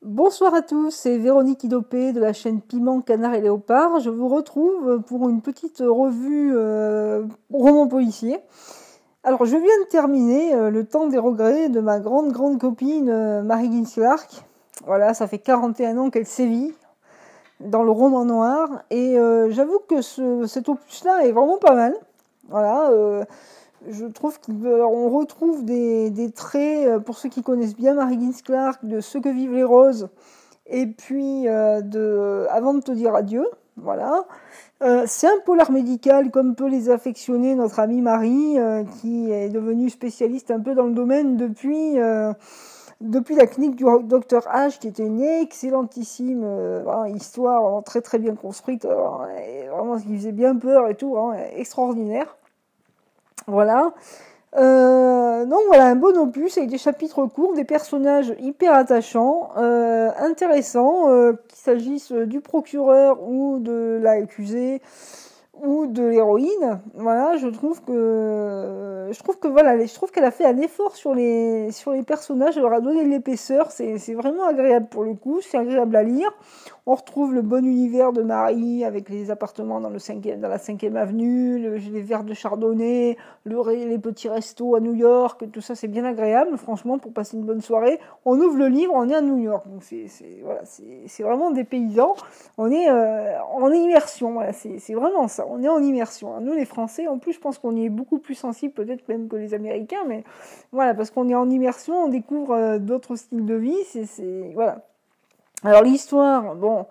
Bonsoir à tous, c'est Véronique Idopé de la chaîne Piment, Canard et Léopard. Je vous retrouve pour une petite revue roman policier. Alors, je viens de terminer Le temps des regrets de ma grande copine Mary Higgins Clark. Voilà, ça fait 41 ans qu'elle sévit dans le roman noir. Et j'avoue que cet opus-là est vraiment pas mal. Voilà, je trouve qu'on retrouve des traits, pour ceux qui connaissent bien Mary Higgins Clark, de Ce que vivent les roses, et puis Avant de te dire adieu. Voilà. C'est un polar médical, comme peut les affectionner notre amie Marie, qui est devenue spécialiste un peu dans le domaine depuis la clinique du Dr H, qui était une excellentissime histoire, très bien construite, vraiment qui faisait bien peur et tout, extraordinaire. Voilà. Donc voilà, un bon opus avec des chapitres courts, des personnages hyper attachants, intéressants, qu'il s'agisse du procureur ou de l'accusé ou de l'héroïne. Voilà, je trouve qu'elle a fait un effort sur les personnages, elle leur a donné de l'épaisseur, c'est vraiment agréable pour le coup, c'est agréable à lire. On retrouve le bon univers de Marie avec les appartements dans la 5e avenue, les verres de chardonnay, les petits restos à New York, tout ça c'est bien agréable, franchement, pour passer une bonne soirée. On ouvre le livre, on est à New York, donc c'est vraiment des paysans, on est en immersion, voilà, c'est vraiment ça, on est en immersion. Nous les Français, en plus je pense qu'on y est beaucoup plus sensibles peut-être même que les Américains, mais voilà, parce qu'on est en immersion, on découvre d'autres styles de vie, voilà. Alors l'histoire, bon,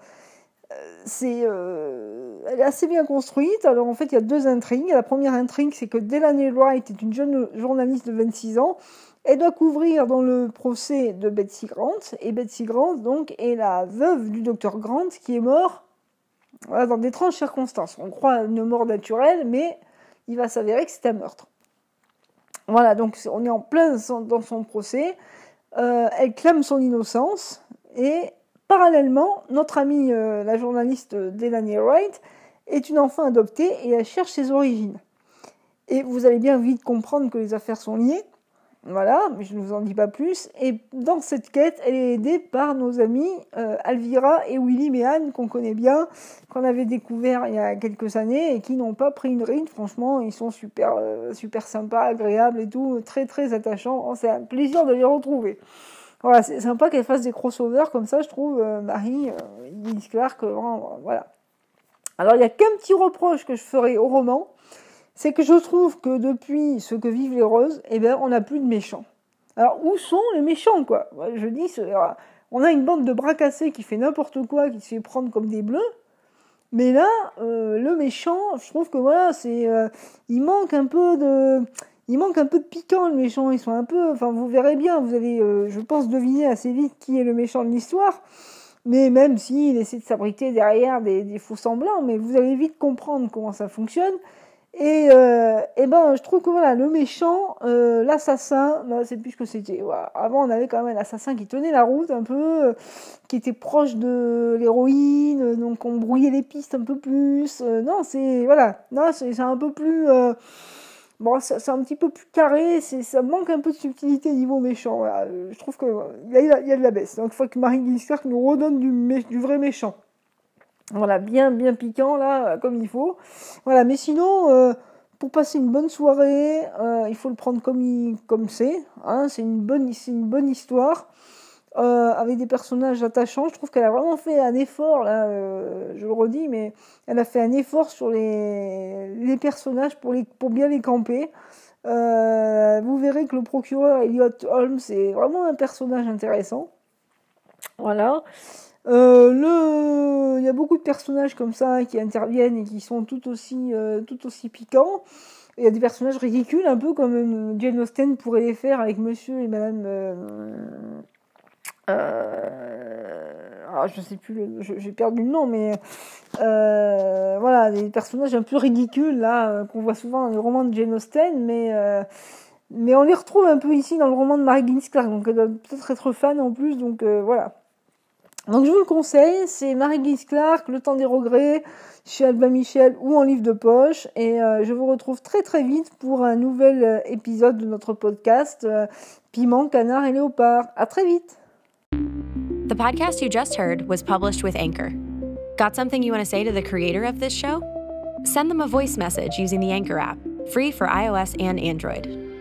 elle est assez bien construite. Alors en fait, il y a deux intrigues. La première intrigue, c'est que Delaney Wright est une jeune journaliste de 26 ans. Elle doit couvrir dans le procès de Betsy Grant. Et Betsy Grant, donc, est la veuve du docteur Grant qui est mort, voilà, dans d'étranges circonstances. On croit à une mort naturelle, mais il va s'avérer que c'est un meurtre. Voilà, donc on est en plein dans son procès. Elle clame son innocence et parallèlement, notre amie, la journaliste Delaney Wright, est une enfant adoptée et elle cherche ses origines. Et vous allez bien vite comprendre que les affaires sont liées. Voilà, mais je ne vous en dis pas plus. Et dans cette quête, elle est aidée par nos amis Alvira et Willy Méhan, qu'on connaît bien, qu'on avait découvert il y a quelques années et qui n'ont pas pris une ride. Franchement, ils sont super sympas, agréables et tout, très attachants. C'est un plaisir de les retrouver. Voilà, c'est sympa qu'elle fasse des crossovers comme ça, je trouve, Marie, Higgins Clark, voilà. Alors, il n'y a qu'un petit reproche que je ferai au roman, c'est que je trouve que depuis Ce que vivent les roses, on n'a plus de méchants. Alors, où sont les méchants, quoi ? Je dis, on a une bande de bras cassés qui fait n'importe quoi, qui se fait prendre comme des bleus, mais là, le méchant, je trouve que voilà, il manque un peu de piquant, le méchant. Ils sont un peu, enfin, vous verrez bien, vous allez, je pense, deviner assez vite qui est le méchant de l'histoire. Mais même s'il essaie de s'abriter derrière des faux semblants, mais vous allez vite comprendre comment ça fonctionne. Et je trouve que voilà, le méchant, l'assassin, c'est plus ce que c'était. Voilà. Avant, on avait quand même un assassin qui tenait la route un peu, qui était proche de l'héroïne, donc on brouillait les pistes un peu plus. Non, c'est un peu plus. C'est un petit peu plus carré, ça manque un peu de subtilité niveau méchant. Voilà. Je trouve que il y a de la baisse. Donc il faut que Mary Higgins Clark nous redonne du vrai méchant. Voilà, bien piquant là, comme il faut. Voilà, mais sinon, pour passer une bonne soirée, il faut le prendre comme c'est. Hein, c'est une bonne histoire. Avec des personnages attachants. Je trouve qu'elle a vraiment fait un effort, là, je le redis, mais elle a fait un effort sur les personnages pour bien les camper. Vous verrez que le procureur Elliot Holmes est vraiment un personnage intéressant. Voilà. Il y a beaucoup de personnages comme ça qui interviennent et qui sont tout aussi piquants. Il y a des personnages ridicules, un peu comme Jane Austen pourrait les faire avec monsieur et madame... je sais plus, j'ai perdu le nom, mais voilà, des personnages un peu ridicules là qu'on voit souvent dans les romans de Jane Austen, mais on les retrouve un peu ici dans le roman de Mary Higgins Clark, donc elle doit peut-être être fan en plus, donc voilà. Donc je vous le conseille, c'est Mary Higgins Clark, Le temps des regrets, chez Albin Michel ou en livre de poche, et je vous retrouve très vite pour un nouvel épisode de notre podcast Piment, Canard et Léopard. À très vite. The podcast you just heard was published with Anchor. Got something you want to say to the creator of this show? Send them a voice message using the Anchor app, free for iOS and Android.